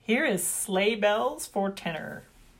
Here is Sleigh Bells for tenor.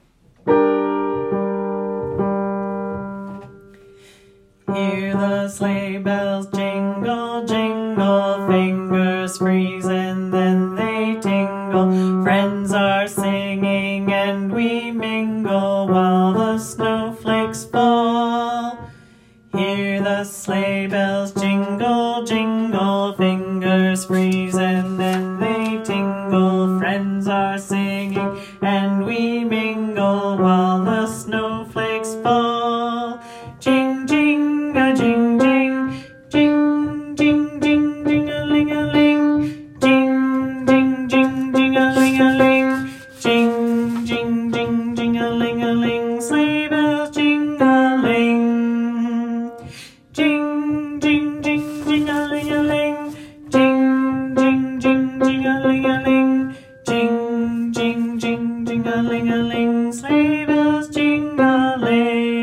Hear the sleigh bells jingle, jingle, fingers freeze and then they tingle. Friends are singing and we mingle while the snowflakes fall. Hear the sleigh bells jingle, jingle, fingers freeze and then they tingle. Friends are singing and we mingle while the snowflakes fall. Jing, jing, a jing, jing, jing, jing, jing, jing-a-ling-a-ling, jing, jing, jing, jing-a-ling-a-ling, jing, jing, jing, jing-a-ling-a-ling, sleigh bells jing-a-ling, jing, jing, jing, jing-a-ling-a-ling, jing, jing, jing, jing-a-ling-a-ling, jing, jing, jing, jing-a-ling-a-ling, sleigh bells jing-a-ling.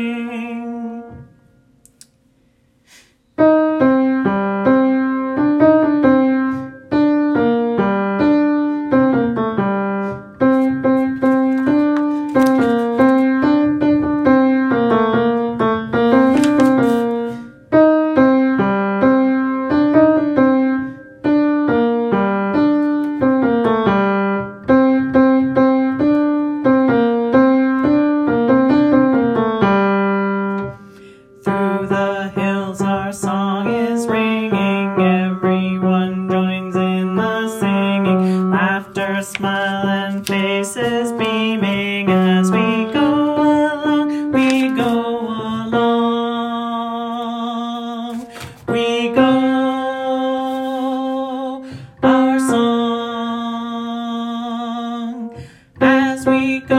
Through the hills our song is ringing, everyone joins in the singing, laughter, smile, and faces beaming as we go along, we go along, we go, our song, as we go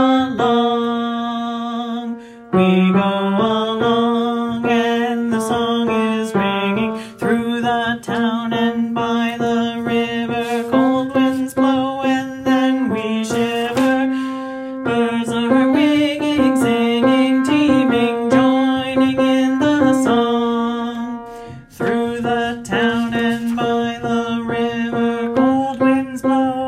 along, we go along, and the song is ringing through the town and by the river. Cold winds blow and then we shiver. Birds are winging, singing, teeming, joining in the song. Through the town and by the river, cold winds blow